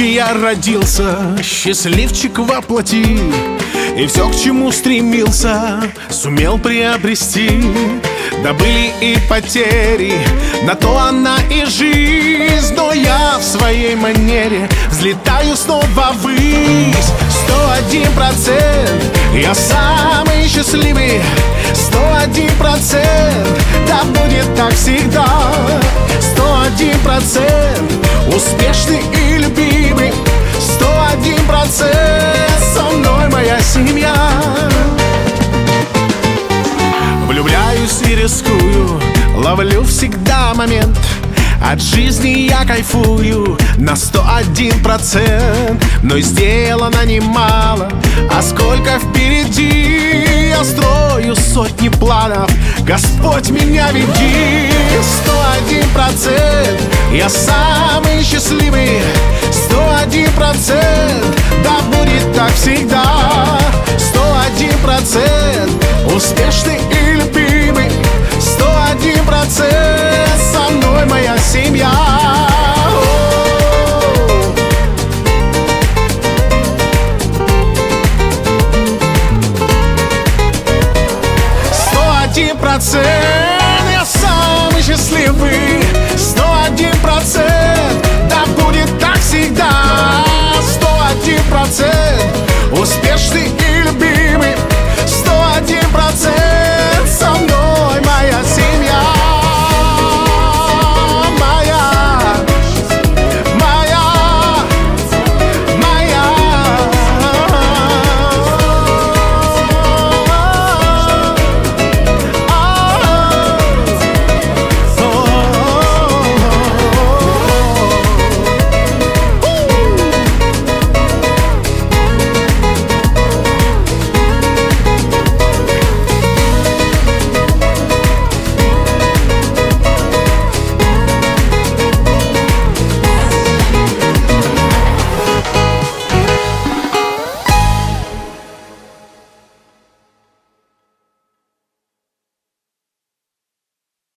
я родился, счастливчик во плоти, и все, к чему стремился, сумел приобрести. Да были и потери, на то она и жизнь, но я в своей манере взлетаю снова ввысь. 101%, я самый счастливый. 101%, да будет так всегда. 101%, успешный и любимый. 101%, со мной моя семья. Влюбляюсь и рискую, ловлю всегда момент. От жизни я кайфую на 101%. Но сделано немало, а сколько впереди. Я строю сотни планов, Господь меня веди. 101%, я самый счастливый. 101%, да будет так всегда. 101%, успешный и любимый. 101%, со мной моя семья. 101%, я самый счастливый. 101%, да будет так всегда. 101%, успешный